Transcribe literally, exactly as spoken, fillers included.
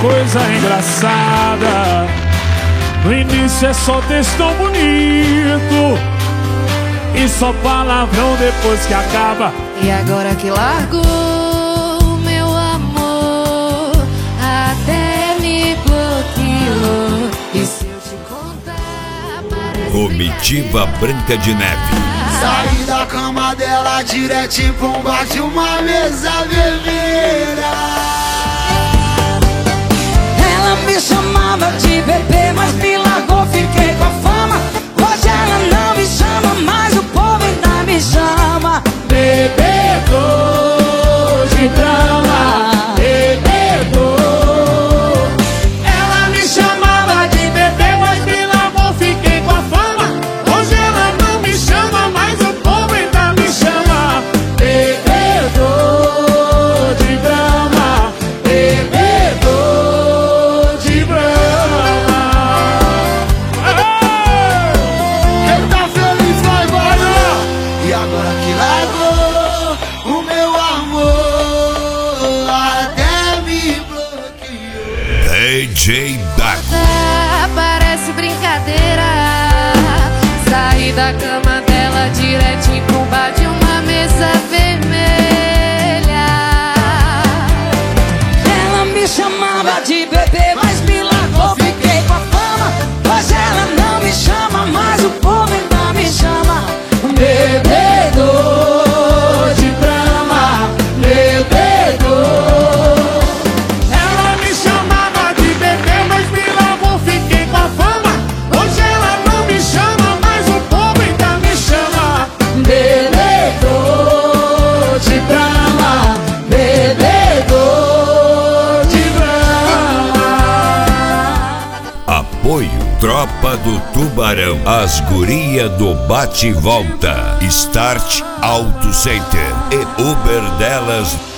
coisa engraçada. No início é só textão bonito e só palavrão depois que acaba. E agora que largou, meu amor, até me bloqueou. E se eu te contar, parece Comitiva Branca de Neve. Saí da cama dela direto pra um bar de uma mesa vermelha. Ela me chamava de bebê, mas me largou, fiquei com a fama. Hoje ela não me chama, mas o povo ainda me chama Bebedor de drama, bebedor. Ela me chamava de bebê, mas me largou, fiquei com a fama. Hoje ela não me chama, mas o povo ainda me chama bebedor de drama, bebedor de drama. Quem tá feliz vai embora. E agora que largou, o meu amor até me bloqueou. D J Dago. Ah, parece brincadeira. Saí da cama dela direto pra um bar de uma mesa vermelha. Ela me chamava de bebê, mas me largou, fiquei com a fama. Hoje ela não me chama, mas o povo ainda me chama Bebedor de drama, bebedor. Ela me chamava de bebê, mas me largou, fiquei com a fama. Hoje ela não me chama, mas o povo ainda me chama bebedor de drama, bebedor de drama. Apoio Tropa do Tubarão. As guria do bate e volta. Start Auto Center e Uber delas.